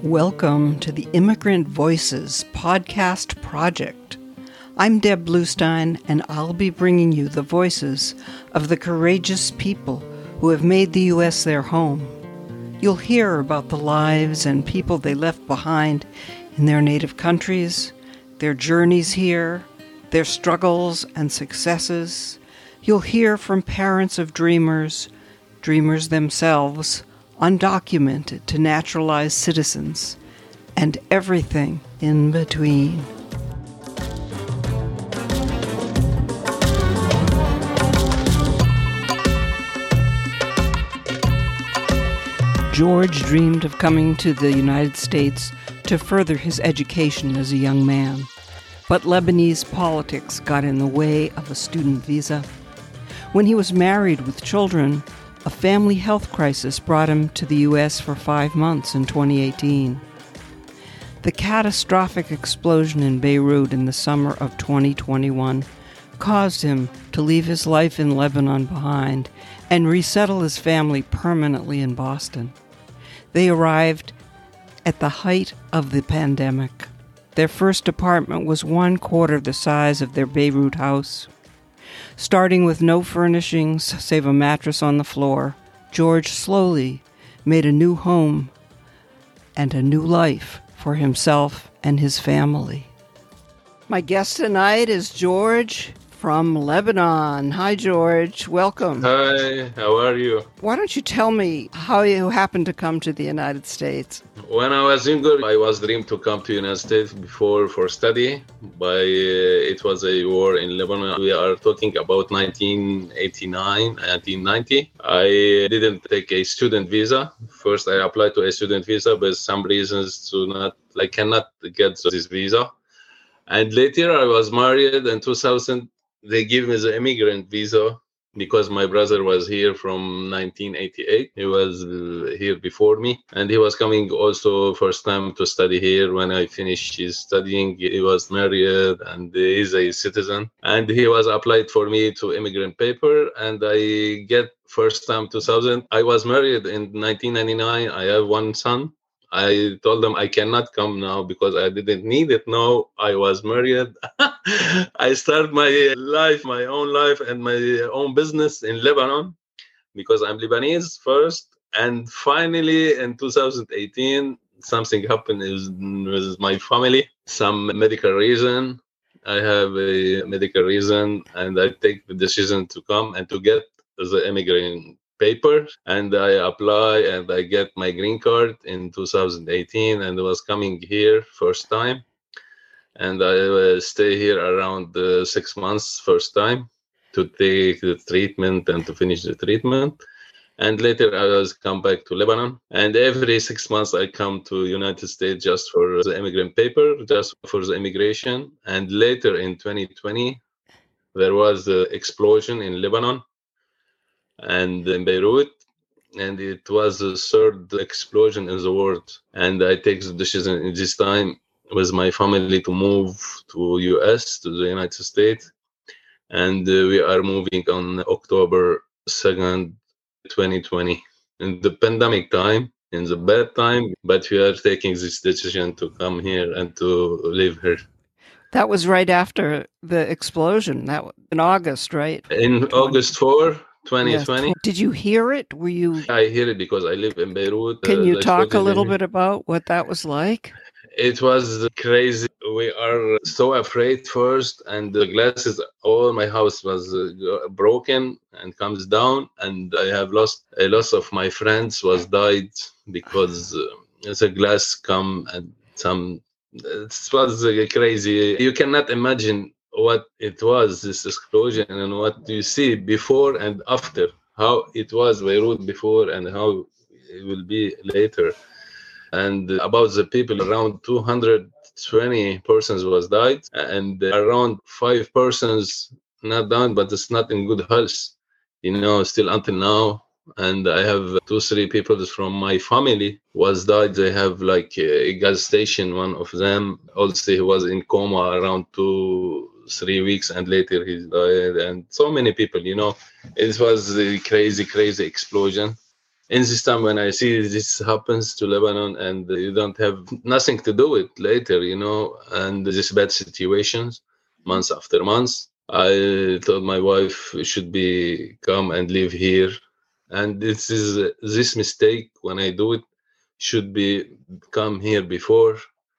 Welcome to the Immigrant Voices podcast project. I'm Deb Bluestein, and I'll be bringing you the voices of the courageous people who have made the U.S. their home. You'll hear about the lives and people they left behind in their native countries, their journeys here, their struggles and successes. You'll hear from parents of dreamers, dreamers themselves, undocumented to naturalized citizens, and everything in between. George dreamed of coming to the United States to further his education as a young man, but Lebanese politics got in the way of a student visa. When he was married with children, a family health crisis brought him to the U.S. for 5 months in 2018. The catastrophic explosion in Beirut in the summer of 2021 caused him to leave his life in Lebanon behind and resettle his family permanently in Boston. They arrived at the height of the pandemic. Their first apartment was 1/4 the size of their Beirut house. Starting with no furnishings save a mattress on the floor, George slowly made a new home and a new life for himself and his family. My guest tonight is George from Lebanon. Hi, George. Welcome. Hi, how are you? Why don't you tell me how you happened to come to the United States? When I was younger, I was dreamed to come to United States before for study. It was a war in Lebanon. We are talking about 1989, 1990. I didn't take a student visa. First, I applied to a student visa, but some reasons I cannot get this visa. And later, I was married in 2000. They gave me the immigrant visa because my brother was here from 1988. He was here before me, and he was coming also first time to study here. When I finished his studying, he was married and he's a citizen. And he was applied for me to immigrant paper, and I get first time 2000. I was married in 1999. I have one son. I told them I cannot come now because I didn't need it. No, I was married. I started my own life and my own business in Lebanon because I'm Lebanese first. And finally, in 2018, something happened with my family, some medical reason. I have a medical reason, and I take the decision to come and to get the immigrant paper, and I apply and I get my green card in 2018, and I was coming here first time, and I stay here around 6 months first time to take the treatment and to finish the treatment. And later I was come back to Lebanon, and every 6 months I come to United States just for the immigrant paper, just for the immigration. And later in 2020 there was the explosion in Lebanon and in Beirut, and it was the third explosion in the world. And I take the decision in this time with my family to move to US, to the United States. And we are moving on October 2nd, 2020, in the pandemic time, in the bad time, but we are taking this decision to come here and to live here. That was right after the explosion. That was in August, right? In August 4, 2020. Yes. Did you hear it? Were you? I hear it because I live in Beirut. Can you talk a little bit about what that was like? It was crazy. We are so afraid first, and the glasses, all my house was broken and comes down, and I have lost a lot of my friends was died because the glass come and some. It was crazy. You cannot imagine what it was, this explosion, and what you see before and after, how it was Beirut before and how it will be later. And about the people, around 220 persons was died, and around 5 persons not down, but it's not in good health, still until now. And I have 2-3 people from my family was died. They have like a gas station, one of them also he was in coma around 2-3 weeks, and later he died. And so many people, it was a crazy explosion. In this time when I see this happens to Lebanon and you don't have nothing to do with later, and this bad situations, months after months, I told my wife we should be come and live here. And this mistake when I do it should be come here before.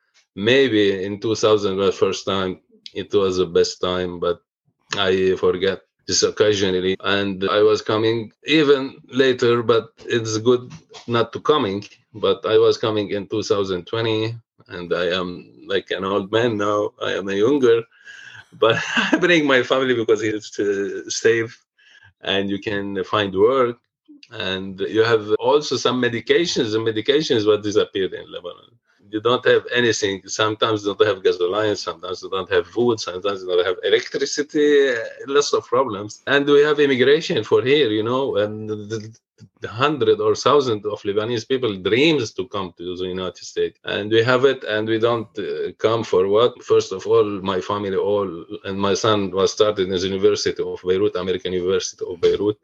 Maybe in 2000, the first time, it was the best time, but I forget this occasionally. And I was coming even later, but it's good not to coming. But I was coming in 2020, and I am like an old man now. I am a younger, but I bring my family because it's safe and you can find work. And you have also some medications. The medications what disappeared in Lebanon. You don't have anything. Sometimes you don't have gasoline. Sometimes you don't have food. Sometimes you don't have electricity. Lots of problems. And we have immigration for here, and the hundred or thousand of Lebanese people dreams to come to the United States. And we have it, and we don't come for what? First of all, my family and my son was started in the University of Beirut, American University of Beirut.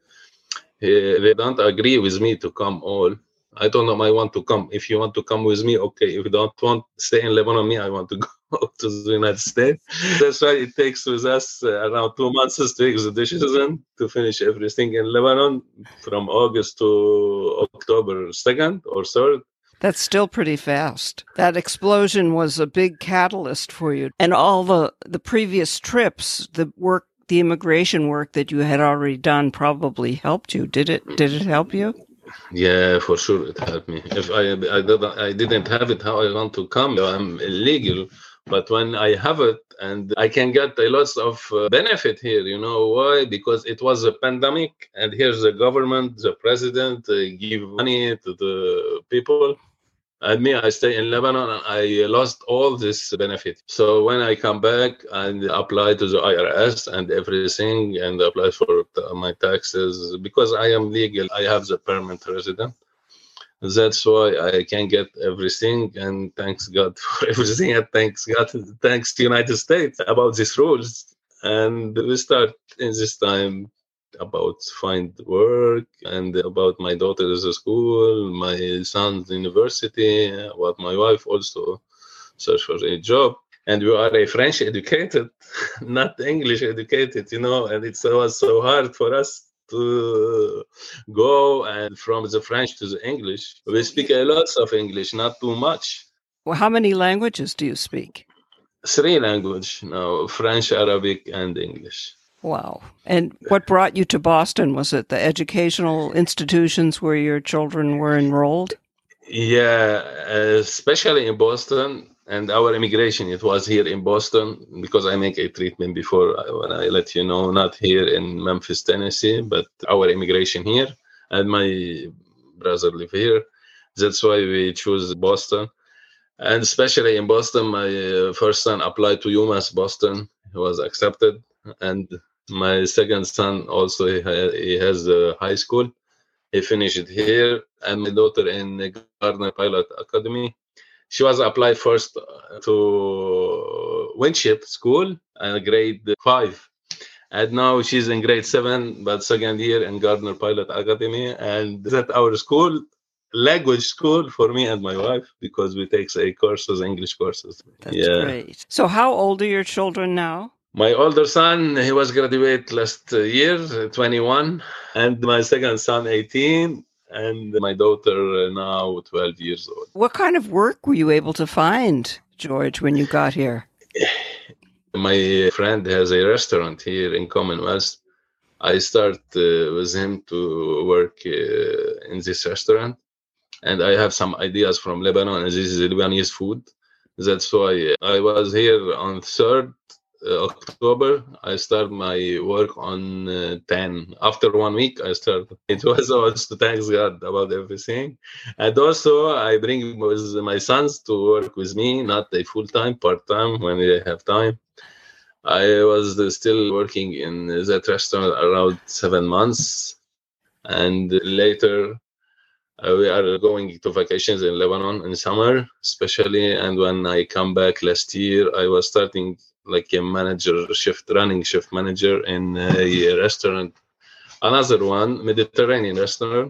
They don't agree with me to come all. I told them I want to come. If you want to come with me, okay. If you don't want to stay in Lebanon, I want to go to the United States. That's why it takes with us around 2 months to take the decision to finish everything in Lebanon from August to October 2nd or 3rd. That's still pretty fast. That explosion was a big catalyst for you. And all the previous trips, the immigration work that you had already done probably helped you. Did it help you? Yeah, for sure it helped me. If I didn't have it, how I want to come? I'm illegal. But when I have it, and I can get a lot of benefit here, why? Because it was a pandemic, and here's the government, the president, give money to the people. And me, I stay in Lebanon, and I lost all this benefit. So when I come back and apply to the IRS and everything, and apply for my taxes, because I am legal, I have the permanent resident. That's why I can get everything, and thanks God for everything, and thanks the United States about these rules. And we start in this time about find work and about my daughter's school, my son's university, about my wife also search for a job. And we are a French educated, not English educated, and it was so hard for us to go and from the French to the English. We speak a lot of English, not too much. Well, how many languages do you speak? 3 languages now, French, Arabic, and English. Wow. And what brought you to Boston? Was it the educational institutions where your children were enrolled? Yeah, especially in Boston. And our immigration, it was here in Boston because I make a treatment before when I let you know, not here in Memphis, Tennessee, but our immigration here. And my brother live here. That's why we choose Boston. And especially in Boston, my first son applied to UMass Boston. He was accepted. And my second son also, he has a high school. He finished it here. And my daughter in Gardner Pilot Academy. She was applied first to Winship School, grade 5. And now she's in grade 7, but second year in Gardner Pilot Academy. And that's our school, language school for me and my wife, because we take English courses. That's great. So how old are your children now? My older son, he was graduated last year, 21. And my second son, 18. And my daughter now 12 years old. What kind of work were you able to find, George, when you got here? My friend has a restaurant here in Commonwealth. I start with him to work in this restaurant. And I have some ideas from Lebanon, and this is Lebanese food. That's why I was here on 3rd October. I start my work on 10. After 1 week, I start. It was also thanks God about everything. And also, I bring with my sons to work with me, not a full-time, part-time when they have time. I was still working in that restaurant around 7 months. And later, we are going to vacations in Lebanon in summer, especially. And when I come back last year, I was starting like a running shift manager in a restaurant, another one, Mediterranean restaurant.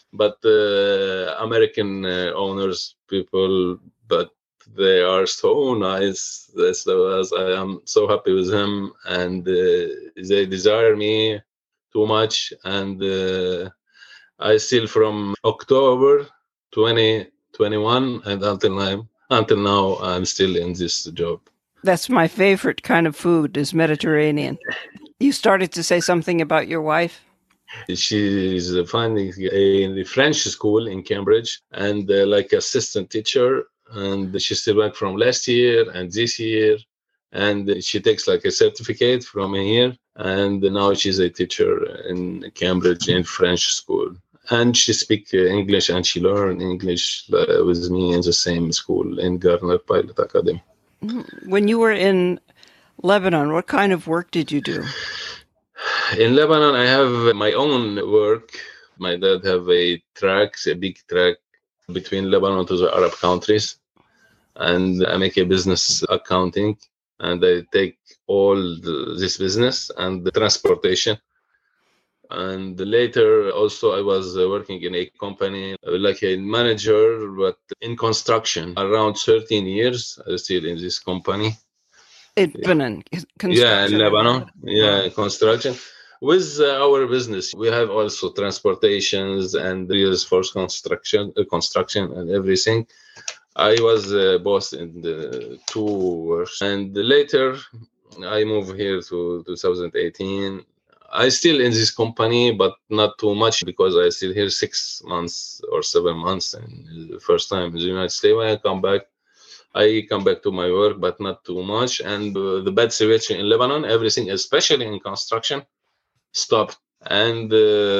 but American owners, people, but they are so nice. I am so happy with him, and they desire me too much. And I still from October 2021 and until now, I'm still in this job. That's my favorite kind of food is Mediterranean. You started to say something about your wife? She is finding a French school in Cambridge and like assistant teacher. And she still went from last year and this year. And she takes like a certificate from here. And now she's a teacher in Cambridge in French school. And she speaks English and she learned English with me in the same school in Garner Pilot Academy. When you were in Lebanon, what kind of work did you do? In Lebanon, I have my own work. My dad have a big track between Lebanon to the Arab countries. And I make a business accounting. And I take all this business and the transportation. And later, also, I was working in a company like a manager, but in construction. Around 13 years, I was still in this company. In Lebanon? Yeah, in Lebanon. Yeah, construction. With our business, we have also transportations and reels for construction and everything. I was boss in the 2 works. And later, I moved here to 2018. I still in this company, but not too much because I still here 6 months or 7 months. And the first time in the United States, when I come back to my work, but not too much. And the bad situation in Lebanon, everything, especially in construction, stopped. And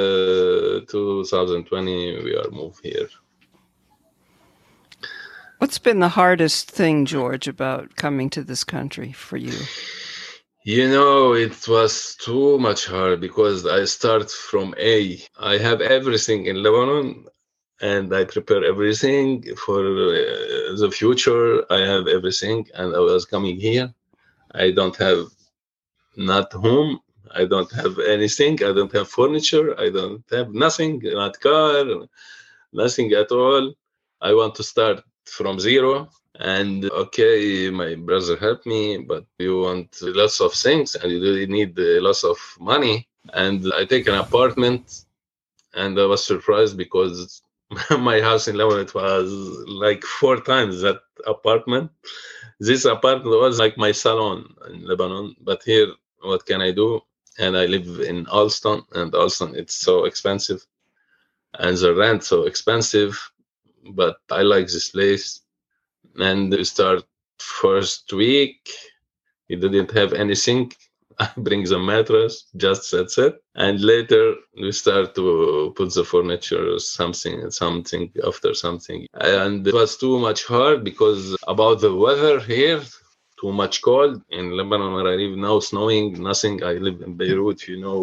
2020, we are moved here. What's been the hardest thing, George, about coming to this country for you? It was too much hard because I start from A. I have everything in Lebanon and I prepare everything for the future. I have everything and I was coming here. I don't have not home. I don't have anything. I don't have furniture. I don't have nothing, not car, nothing at all. I want to start from zero. And okay, my brother helped me, but you want lots of things and you really need lots of money. And I take an apartment and I was surprised because my house in Lebanon was like 4 times that apartment. This apartment was like my salon in Lebanon, but here, what can I do? And I live in Alston, and Alston, it's so expensive and the rent so expensive, but I like this place. And we start first week, he didn't have anything. I bring the mattress, just that's it. And later we start to put the furniture, something after something. And it was too much hard because about the weather here, too much cold. In Lebanon, where I live now, snowing, nothing. I live in Beirut,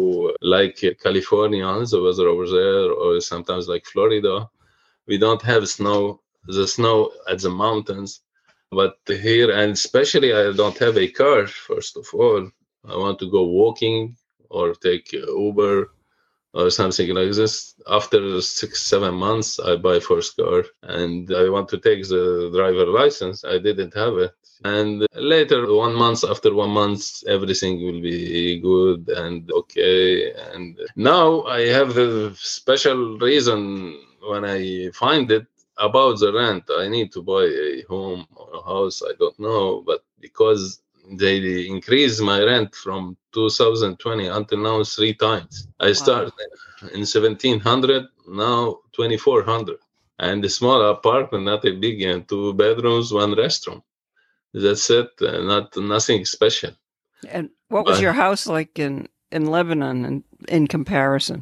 like California, the weather over there, or sometimes like Florida. We don't have snow, the snow at the mountains. But here, and especially I don't have a car, first of all. I want to go walking or take Uber or something like this. After 6-7 months, I buy first car and I want to take the driver license. I didn't have it. And later, after 1 month, everything will be good and okay. And now I have the special reason when I find it about the rent. I need to buy a home or a house. I don't know, but because they increased my rent from 2020 until now 3 times. I started in 1,700, now 2,400. And a small apartment, not a big one, 2 bedrooms, 1 restroom. That's it, nothing special. And what was your house like in Lebanon in comparison?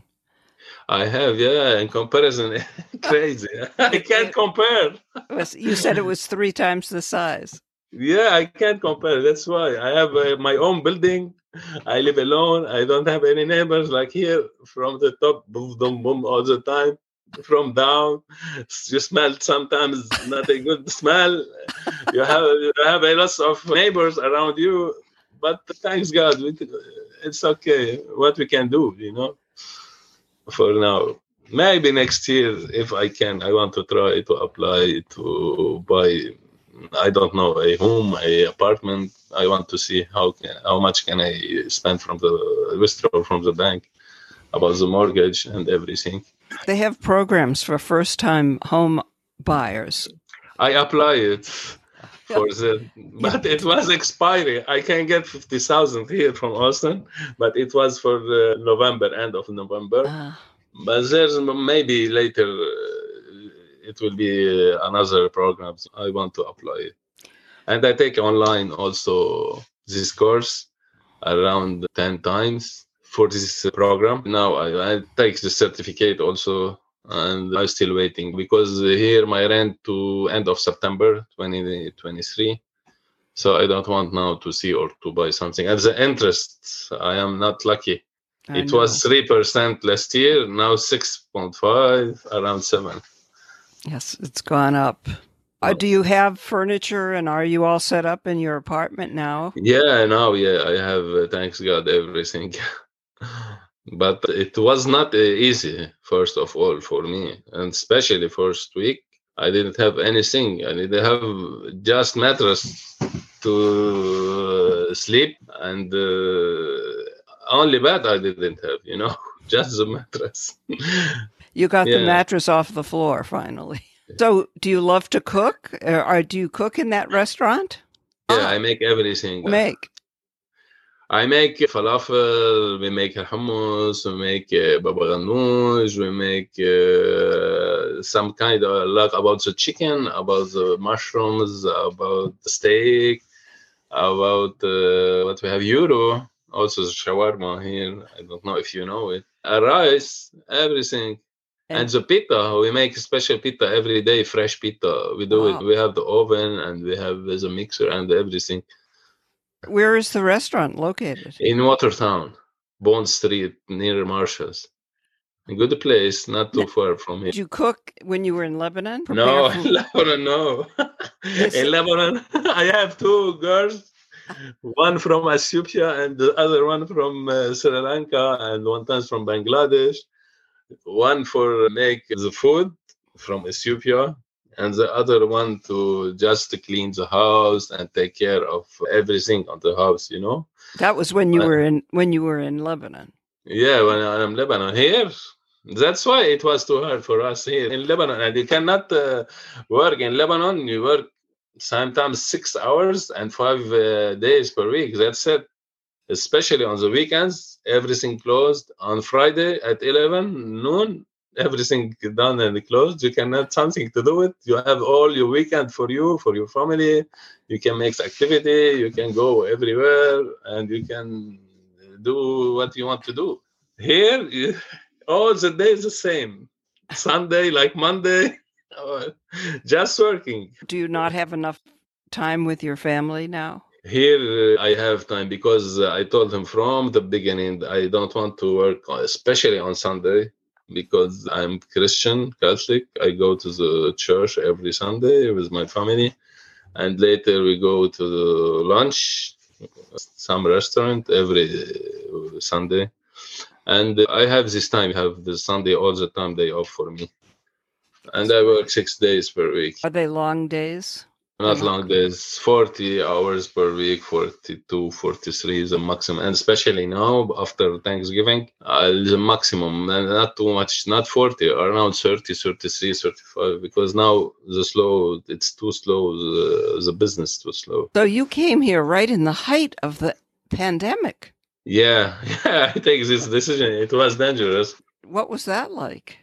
I have, in comparison, crazy. I can't compare. You said it was 3 times the size. Yeah, I can't compare. That's why I have my own building. I live alone. I don't have any neighbors like here. From the top, boom, boom, boom, all the time. From down, you smell sometimes not a good smell. You have a lot of neighbors around you, but thanks God, it's okay. What we can do, for now. Maybe next year, if I can, I want to try to apply to buy, I don't know, a home, a apartment. I want to see how much can I spend from the withdraw from the bank about the mortgage and everything. They have programs for first-time home buyers. I apply it for the, but it was expiring. I can get 50,000 here from Austin, but it was for November, end of November. But there's maybe later it will be another program. I want to apply it. And I take online also this course around 10 times for this program. Now I take the certificate also, and I'm still waiting because here my rent to end of September 2023. So I don't want now to see or to buy something. And the interest, I am not lucky. It was 3% last year, now 6.5, around 7. Yes, it's gone up. Do you have furniture, and are you all set up in your apartment now? Yeah, now, I have, thanks God, everything. But it was not easy, first of all, for me. And especially first week, I didn't have anything. I didn't have just mattress to sleep, and only bed I didn't have, just the mattress. You got the mattress off the floor finally. So do you love to cook? Or do you cook in that restaurant? Yeah, I make everything. I make falafel, we make hummus, we make baba ganoush, we make some kind of lot about the chicken, about the mushrooms, about the steak, about what we have gyro, also the shawarma here. I don't know if you know it. Rice, everything. And the pita, we make special pita every day, fresh pita. We do it. We have the oven and we have the mixer and everything. Where is the restaurant located? In Watertown, Bond Street, near Marshalls. A good place, not too far from here. Did you cook when you were in Lebanon? No, in Lebanon, no. In Lebanon, I have 2 girls, one from Ethiopia and the other one from Sri Lanka, and one time from Bangladesh. One for make the food from Ethiopia, and the other one to just clean the house and take care of everything on the house. That was when you were in Lebanon. Yeah, when I'm in Lebanon. Here, that's why it was too hard for us here in Lebanon. And you cannot work in Lebanon. You work sometimes 6 hours and 5 days per week. That's it. Especially on the weekends, everything closed. On Friday at 11 noon, everything done and closed. You can have something to do it. You have all your weekend for you, for your family. You can make activity. You can go everywhere, and you can do what you want to do. Here, all the days the same. Sunday like Monday, just working. Do you not have enough time with your family now? Here I have time because I told him from the beginning I don't want to work, especially on Sunday, because I'm Christian, Catholic. I go to the church every Sunday with my family, and later we go to the lunch, some restaurant every Sunday. And I have this time, have the Sunday all the time day off for me. And I work 6 days per week. Are they long days? Not long days, 40 hours per week, 42, 43 is the maximum. And especially now, after Thanksgiving, the maximum, and not too much, not 40, around 30, 33, 35, because now it's too slow, the business too slow. So you came here right in the height of the pandemic. Yeah, I take this decision. It was dangerous. What was that like?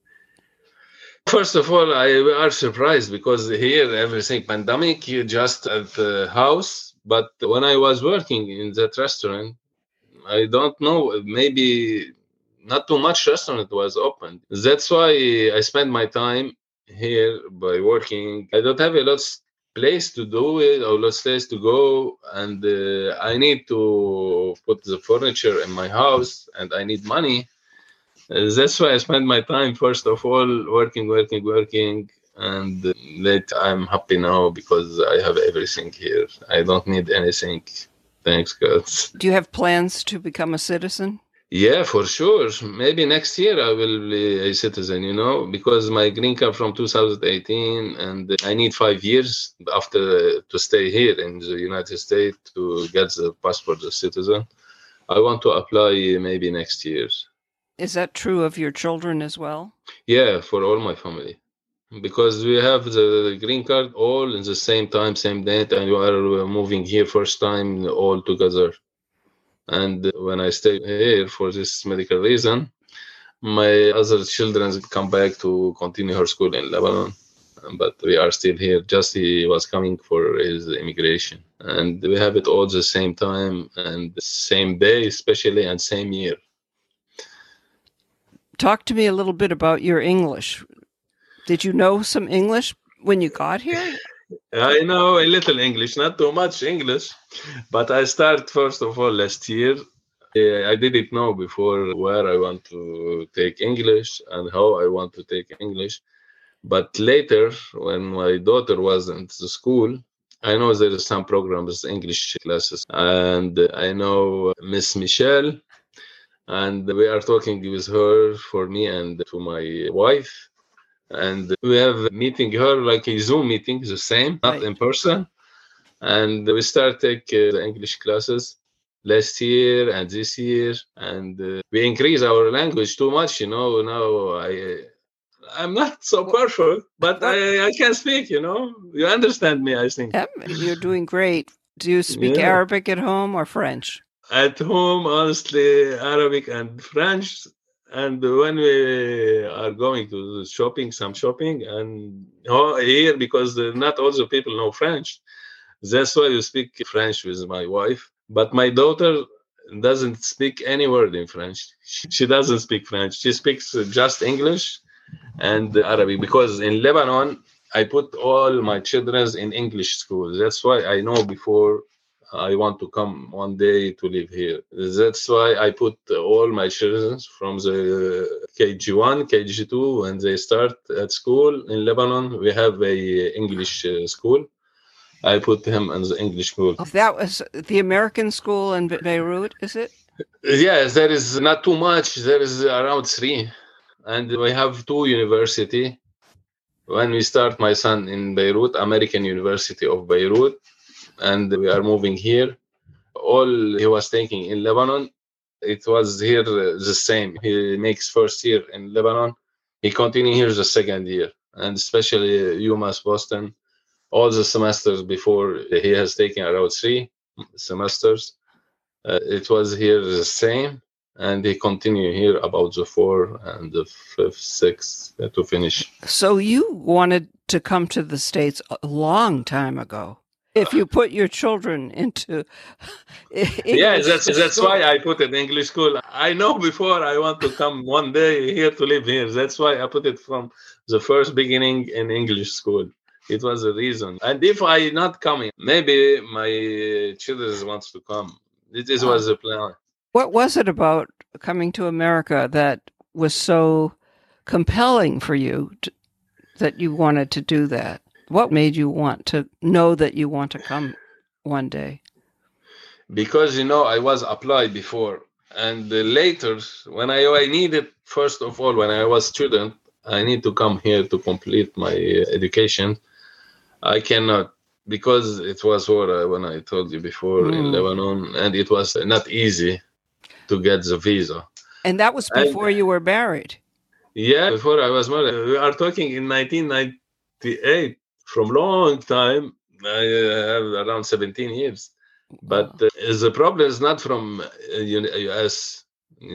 First of all, I are surprised because here everything pandemic, you just at the house. But when I was working in that restaurant, I don't know, maybe not too much restaurant was open. That's why I spend my time here by working. I don't have a lot place to do it or lot place to go, and I need to put the furniture in my house, and I need money. That's why I spend my time, first of all, working. And later I'm happy now because I have everything here. I don't need anything. Thanks, God. Do you have plans to become a citizen? Yeah, for sure. Maybe next year I will be a citizen, because my green card from 2018, and I need 5 years after to stay here in the United States to get the passport of citizen. I want to apply maybe next year. Is that true of your children as well? Yeah, for all my family. Because we have the green card all in the same time, same date, and we are moving here first time all together. And when I stay here for this medical reason, my other children come back to continue her school in Lebanon. But we are still here. Just he was coming for his immigration. And we have it all the same time and same day, especially, and same year. Talk to me a little bit about your English. Did you know some English when you got here? I know a little English, not too much English, but I started first of all last year. I didn't know before where I want to take English and how I want to take English. But later, when my daughter was in the school, I know there are some programs, English classes, and I know Miss Michelle, and we are talking with her for me and to my wife. And we have meeting her like a Zoom meeting, the same, not in person. And we start take the English classes last year and this year, and we increase our language too much. Now I'm not so perfect, but I can speak. You understand me, I think. Yep, you're doing great. Do you speak Arabic at home or French? At home, honestly, Arabic and French. And when we are going to some shopping, and here, because not all the people know French, that's why we speak French with my wife. But my daughter doesn't speak any word in French. She doesn't speak French. She speaks just English and Arabic, because in Lebanon, I put all my children in English schools. That's why I know before I want to come one day to live here. That's why I put all my children from the KG1, KG2, when they start at school in Lebanon. We have a English school. I put him in the English school. That was the American school in Beirut, is it? Yes, there is not too much. There is around 3. And we have 2 universities. When we start, my son in Beirut, American University of Beirut, and we are moving here. All he was taking in Lebanon, it was here the same. He makes first year in Lebanon. He continue here the second year, and especially UMass Boston. All the semesters before, he has taken around 3 semesters. It was here the same, and he continue here about the 4 and the 5th, 6th to finish. So you wanted to come to the States a long time ago. If you put your children into English that's school. Why I put it in English school. I know before I want to come one day here to live here. That's why I put it from the first beginning in English school. It was a reason. And if I not coming, maybe my children wants to come. This was the plan. What was it about coming to America that was so compelling for you that you wanted to do that? What made you want to know that you want to come one day? Because, I was applied before. And later, when I needed, first of all, when I was student, I need to come here to complete my education. I cannot, because it was war, when I told you before, in Lebanon, and it was not easy to get the visa. And that was before you were married? Yeah, before I was married. We are talking in 1998. From long time, I have around 17 years. But the problem is not from US. We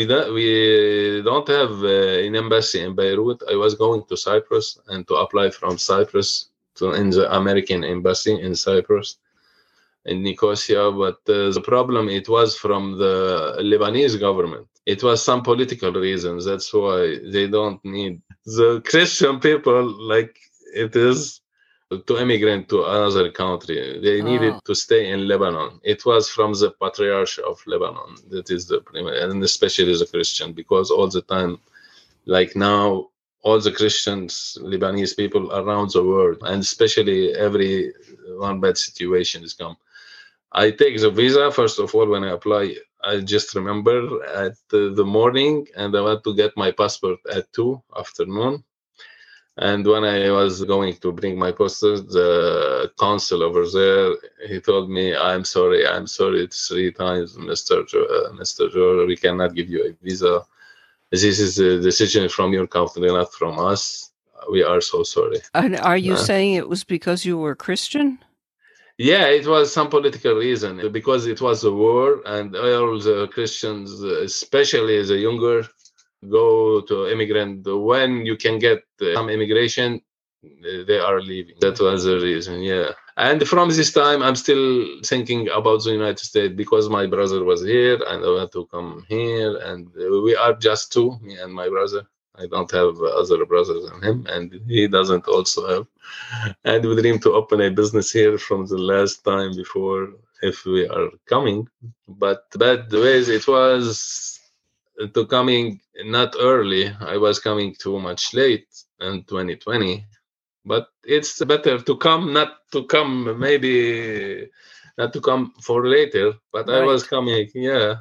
don't have an embassy in Beirut. I was going to Cyprus and to apply from Cyprus in the American embassy in Cyprus, in Nicosia. But the problem, it was from the Lebanese government. It was some political reasons. That's why they don't need the Christian people like it is to immigrate to another country. They needed to stay in Lebanon. It was from the Patriarch of Lebanon. That is the primary, and especially the Christian, because all the time, like now, all the Christians, Lebanese people around the world, and especially every one bad situation is come. I take the visa, first of all, when I apply, I just remember at the morning, and I went to get my passport at 2 afternoon. And when I was going to bring my passport, the consul over there, he told me, I'm sorry, it's 3 times, Mr. Joe, we cannot give you a visa. This is a decision from your company, not from us. We are so sorry. And are you saying it was because you were Christian? Yeah, it was some political reason, because it was a war, and all the Christians, especially the younger, go to immigrant. When you can get some immigration, they are leaving. That was the reason, yeah. And from this time, I'm still thinking about the United States, because my brother was here and I want to come here. And we are just two, me and my brother. I don't have other brothers than him, and he doesn't also have. And we dream to open a business here from the last time before, if we are coming. But the ways it was to coming not early. I was coming too much late in 2020. But it's better to come, not to come, maybe not to come for later. But right. I was coming, yeah.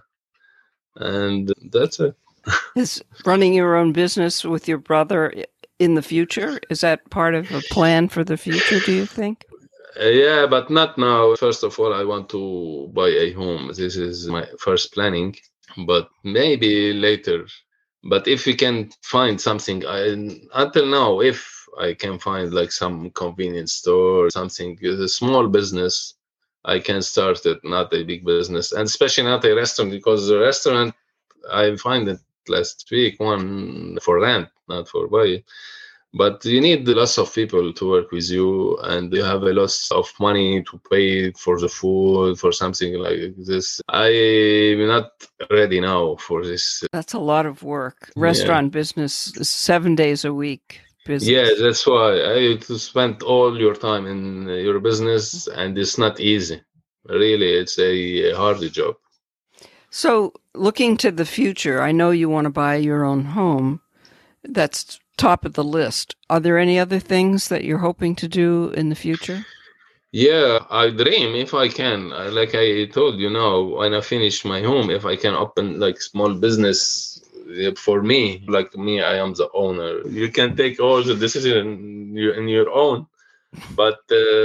And that's it. Is running your own business with your brother in the future, is that part of a plan for the future, do you think? Yeah, but not now. First of all, I want to buy a home. This is my first planning, but maybe later. But if we can find something, until now, if I can find like some convenience store, something, a small business, I can start it, not a big business, and especially not a restaurant, because the restaurant, I find it last week, one for rent, not for buy. But you need lots of people to work with you, and you have a lot of money to pay for the food, for something like this. I'm not ready now for this. That's a lot of work. Restaurant business, 7 days a week business. Yeah, that's why I spend all your time in your business, and it's not easy. Really, it's a hard job. So looking to the future, I know you want to buy your own home. That's top of the list. Are there any other things that you're hoping to do in the future? Yeah, I dream if I can. Like I told you now, when I finish my home, if I can open like small business for me, like me, I am the owner. You can take all the decision in your own, but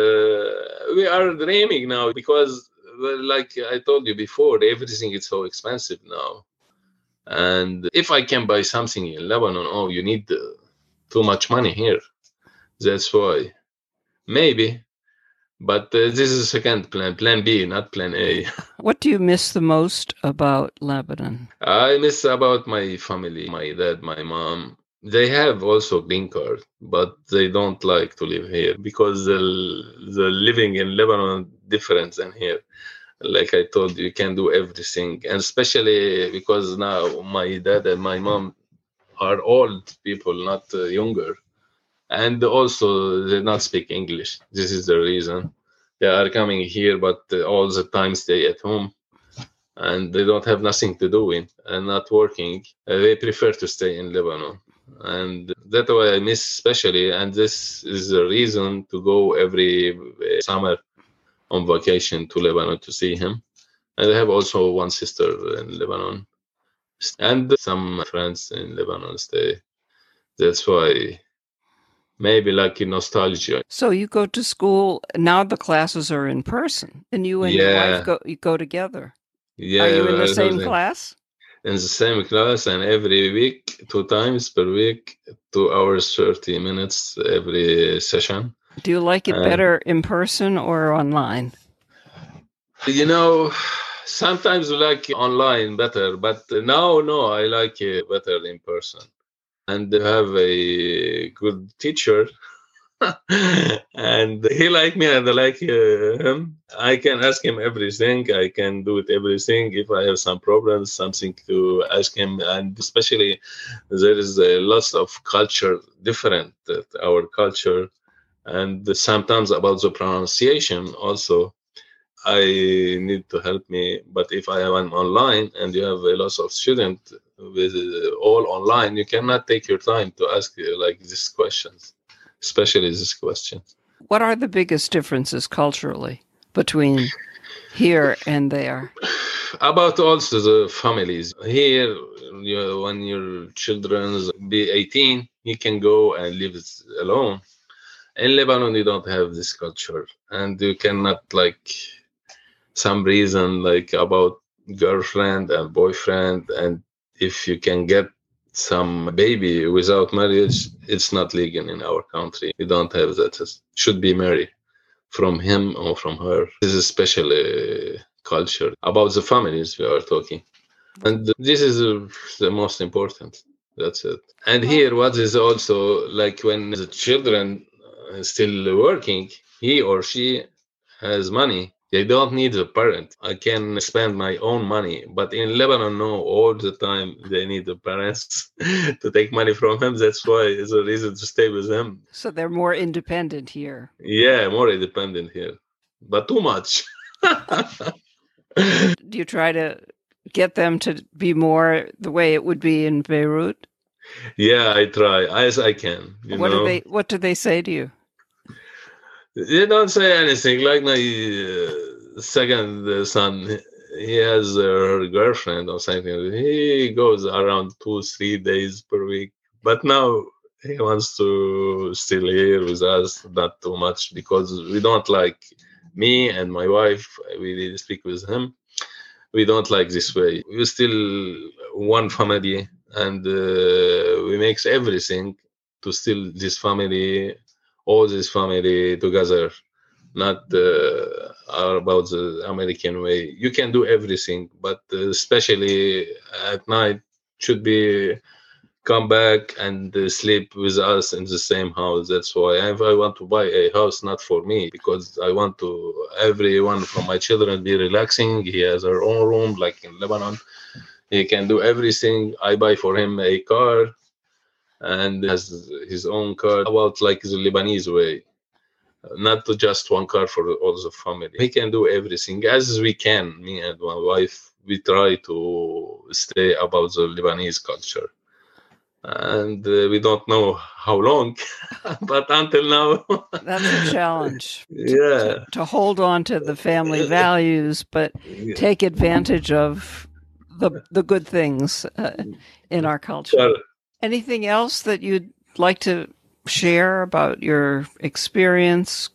we are dreaming now, because, like I told you before, everything is so expensive now. And if I can buy something in Lebanon, you need too much money here. That's why. Maybe. But this is a second plan, plan B, not plan A. What do you miss the most about Lebanon? I miss about my family, my dad, my mom. They have also green card, but they don't like to live here, because the living in Lebanon different than here. Like I told you, can do everything. And especially because now my dad and my mom are old people, not younger. And also they not speak English. This is the reason. They are coming here, but all the time stay at home. And they don't have nothing to do and not working. They prefer to stay in Lebanon. And that's why I miss especially. And this is the reason to go every summer on vacation to Lebanon to see him. And I have also one sister in Lebanon and some friends in Lebanon stay. That's why maybe like in nostalgia. So you go to school, now the classes are in person, and you and your wife go together. Yeah. Are you in the same class? In the same class, and every week, 2 times per week, 2 hours, 30 minutes every session. Do you like it better in person or online? Sometimes I like online better, but now, no, I like it better in person. And they have a good teacher, and he like me and I like him. I can ask him everything. I can do it everything. If I have some problems, something to ask him. And especially there is a lot of culture different, our culture. And sometimes about the pronunciation also, I need to help me. But if I am online and you have a lot of students with all online, you cannot take your time to ask like these questions, especially these questions. What are the biggest differences culturally between here and there? About also the families here, when your children be 18, he can go and live alone. In Lebanon, you don't have this culture, and you cannot like some reason like about girlfriend and boyfriend, and if you can get some baby without marriage, it's not legal in our country. We don't have that. It should be married from him or from her. This is a special culture about the families we are talking, and this is the most important. That's it. And here, what is also like when the children still working, he or she has money. They don't need a parent. I can spend my own money. But in Lebanon, no, all the time they need the parents to take money from him. That's why it's a reason to stay with him. So they're more independent here. Yeah, more independent here. But too much. Do you try to get them to be more the way it would be in Beirut? Yeah, I try as I can. What do they say to you? They don't say anything. Like my second son, he has her girlfriend or something. He goes around 2-3 days per week. But now he wants to still here with us, not too much, because we don't like, me and my wife, we speak with him. We don't like this way. We're still one family, and we make everything to still this family, all this family together, not about the American way. You can do everything, but especially at night, should be come back and sleep with us in the same house. That's why if I want to buy a house, not for me, because I want to everyone from my children be relaxing. He has her own room, like in Lebanon. He can do everything. I buy for him a car, and has his own car. About like the Lebanese way, not to just one car for all the family. We can do everything as we can. Me and my wife, we try to stay about the Lebanese culture. And we don't know how long, but until now. That's a challenge. Yeah. To hold on to the family values, but take advantage of the good things in our culture. Well, anything else that you'd like to share about your experience?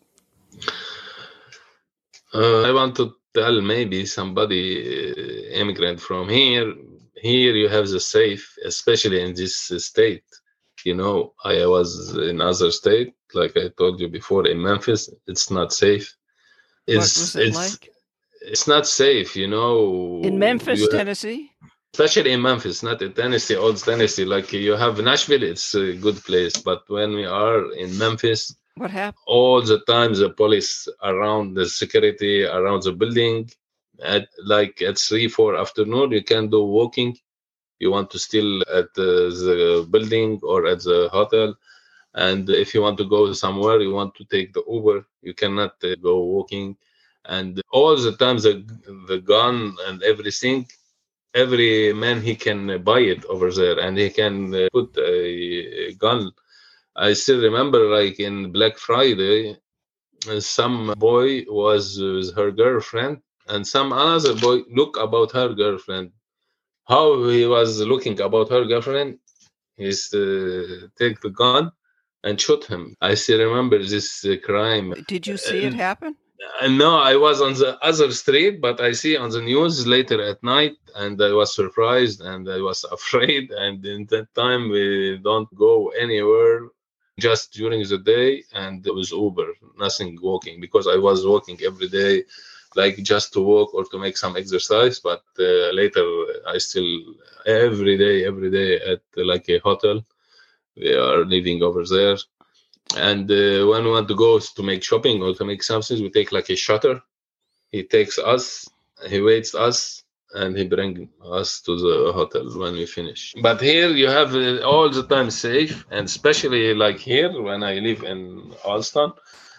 I want to tell maybe somebody immigrant from here. Here you have the safe, especially in this state. I was in other state, like I told you before, in Memphis. It's not safe. What was it like? It's not safe, In Memphis, Tennessee? Especially in Memphis, not in Tennessee, old Tennessee. Like you have Nashville, it's a good place. But when we are in Memphis, what happened? All the time, the police around, the security around the building. At 3-4 afternoon, you can do walking. You want to still at the building or at the hotel. And if you want to go somewhere, you want to take the Uber. You cannot go walking. And all the time, the gun and everything, every man, he can buy it over there, and he can put a gun. I still remember, like in Black Friday, some boy was with her girlfriend, and some another boy look about her girlfriend. How he was looking about her girlfriend, he's take the gun and shoot him. I still remember this crime. Did you see it happen? No, I was on the other street, but I see on the news later at night, and I was surprised and I was afraid. And in that time, we don't go anywhere, just during the day, and it was Uber, nothing walking, because I was walking every day, like just to walk or to make some exercise. But later, I still every day at like a hotel. We are living over there. And when we want to go to make shopping or to make something, we take like a shutter. He takes us, he waits us, and he brings us to the hotel when we finish. But here you have all the time safe, and especially like here when I live in Alston,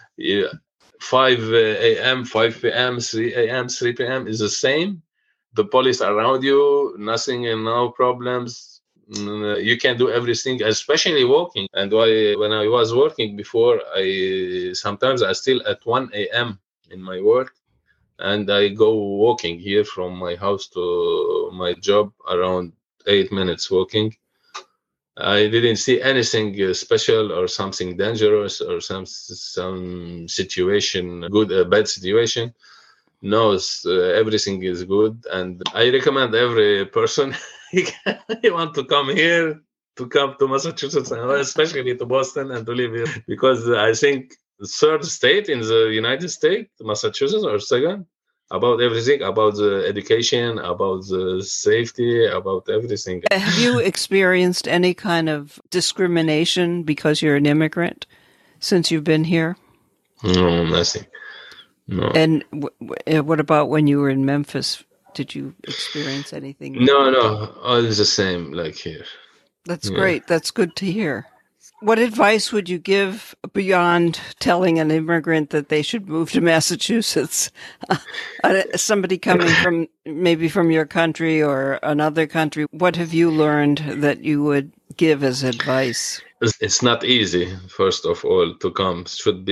5 a.m., 5 p.m., 3 a.m., 3 p.m. is the same. The police around you, nothing and no problems. You can do everything, especially walking. And when I was working before, sometimes I still at 1 a.m. in my work, and I go walking here from my house to my job around 8 minutes walking. I didn't see anything special or something dangerous or some situation, good bad situation. No, everything is good, and I recommend every person you want to come here to come to Massachusetts, and especially to Boston, and to live here, because I think the third state in the United States, Massachusetts, or second, about everything, about the education, about the safety, about everything. Have you experienced any kind of discrimination because you're an immigrant since you've been here? No, nothing. No. And what about when you were in Memphis? Did you experience anything? No, all is the same like here. That's great. That's good to hear. What advice would you give beyond telling an immigrant that they should move to Massachusetts? Somebody coming from maybe from your country or another country, what have you learned that you would give as advice? It's not easy, first of all, to come. It should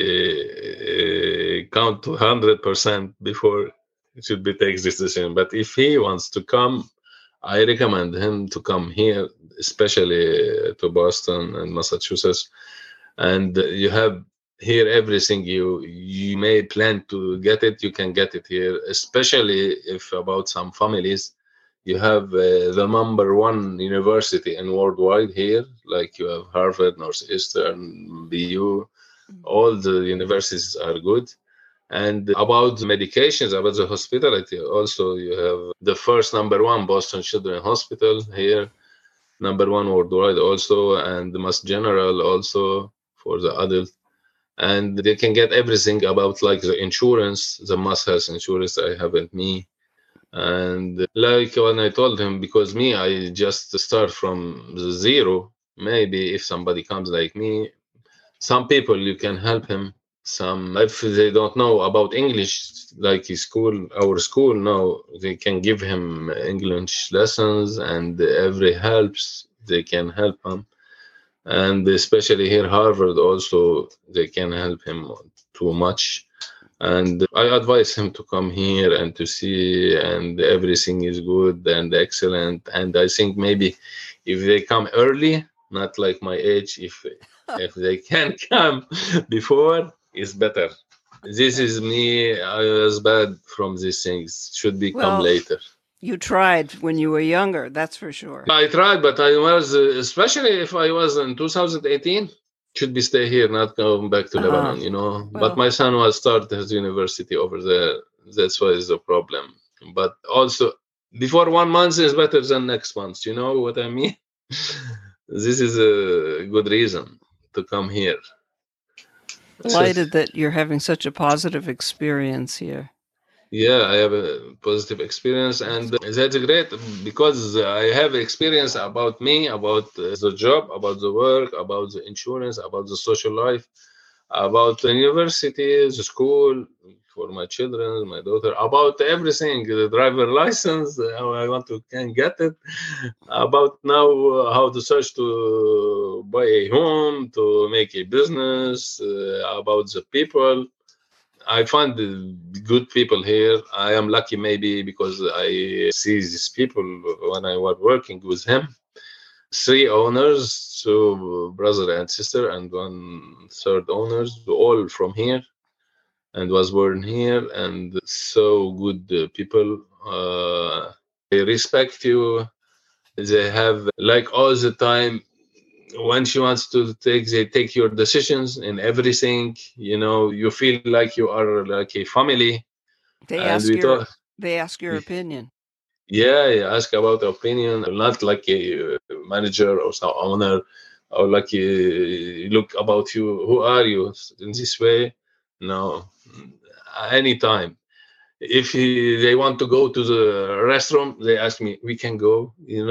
be count to 100% before it should be takes this decision. But if he wants to come, I recommend him to come here, especially to Boston and Massachusetts. And you have here everything you may plan to get it, you can get it here, especially if about some families. You have the number one university in worldwide here, like you have Harvard, Northeastern, BU. All the universities are good. And about the medications, about the hospitality, also you have the first number one Boston Children's Hospital here, number one worldwide also, and the Mass General also for the adult. And they can get everything about like the insurance, the Mass Health insurance I have with me. And like when I told him, because me, I just start from the zero. Maybe if somebody comes like me, some people you can help him. Some, if they don't know about English, like our school now, they can give him English lessons, and every helps, they can help him. And especially here, Harvard also, they can help him too much. And I advise him to come here and to see, and everything is good and excellent. And I think maybe if they come early, not like my age, if they can come before, it's better. This is me. I was bad from these things. Should be come later. You tried when you were younger, that's for sure. I tried, but I was, especially if I was in 2018, should be stay here, not go back to Lebanon, Well, but my son was started his university over there. That's why it's a problem. But also, before 1 month is better than next month. You know what I mean? This is a good reason to come here. Delighted that you're having such a positive experience here. Yeah, I have a positive experience, and that's great because I have experience about me, about the job, about the work, about the insurance, about the social life, about the university, the school for my children, my daughter, about everything, the driver license, how I want to can get it, about now how to search to buy a home, to make a business, about the people. I find good people here. I am lucky maybe because I see these people when I was working with him. 3 owners, 2 brother and sister, and 1 third owners, all from here, and was born here, and so good people. They respect you. They have like all the time. When she wants to they take your decisions in everything. You feel like you are like a family. They ask your opinion. Yeah, ask about opinion, not like a manager or some owner, or like look about you. Who are you in this way? No, anytime. If they want to go to the restaurant, they ask me. We can go.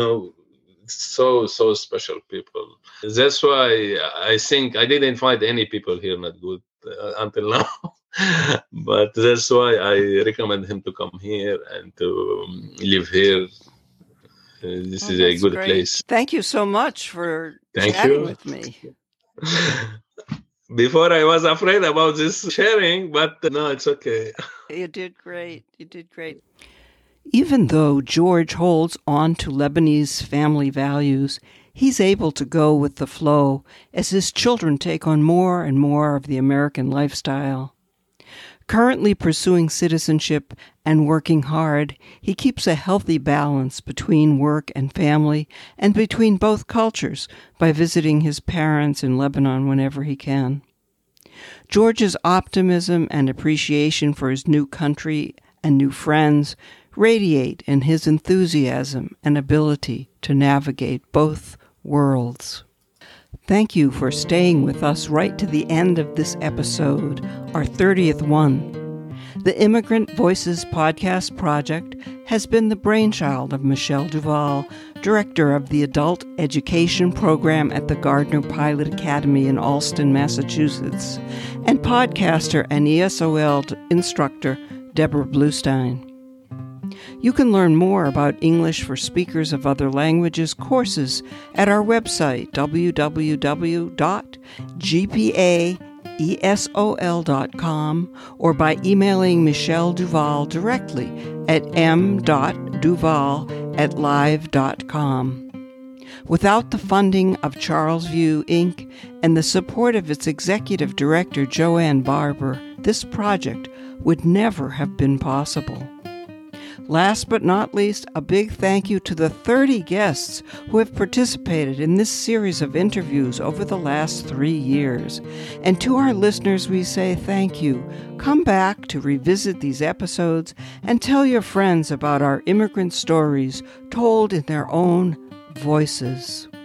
So special people. That's why I think I didn't find any people here not good until now. But that's why I recommend him to come here and to live here. This is a good place. Thank you so much for chatting with me. Before I was afraid about this sharing, but no, it's okay. You did great. You did great. Even though George holds on to Lebanese family values, he's able to go with the flow as his children take on more and more of the American lifestyle. Currently pursuing citizenship and working hard, he keeps a healthy balance between work and family and between both cultures by visiting his parents in Lebanon whenever he can. George's optimism and appreciation for his new country and new friends radiate in his enthusiasm and ability to navigate both worlds. Thank you for staying with us right to the end of this episode, our 30th one. The Immigrant Voices Podcast Project has been the brainchild of Michelle Duval, director of the Adult Education Program at the Gardner Pilot Academy in Allston, Massachusetts, and podcaster and ESOL instructor Deborah Bluestein. You can learn more about English for Speakers of Other Languages courses at our website, www.gpaesol.com, or by emailing Michelle Duval directly at m.duval@live.com. Without the funding of Charles View, Inc. and the support of its executive director, Joanne Barber, this project would never have been possible. Last but not least, a big thank you to the 30 guests who have participated in this series of interviews over the last 3 years. And to our listeners, we say thank you. Come back to revisit these episodes and tell your friends about our immigrant stories told in their own voices.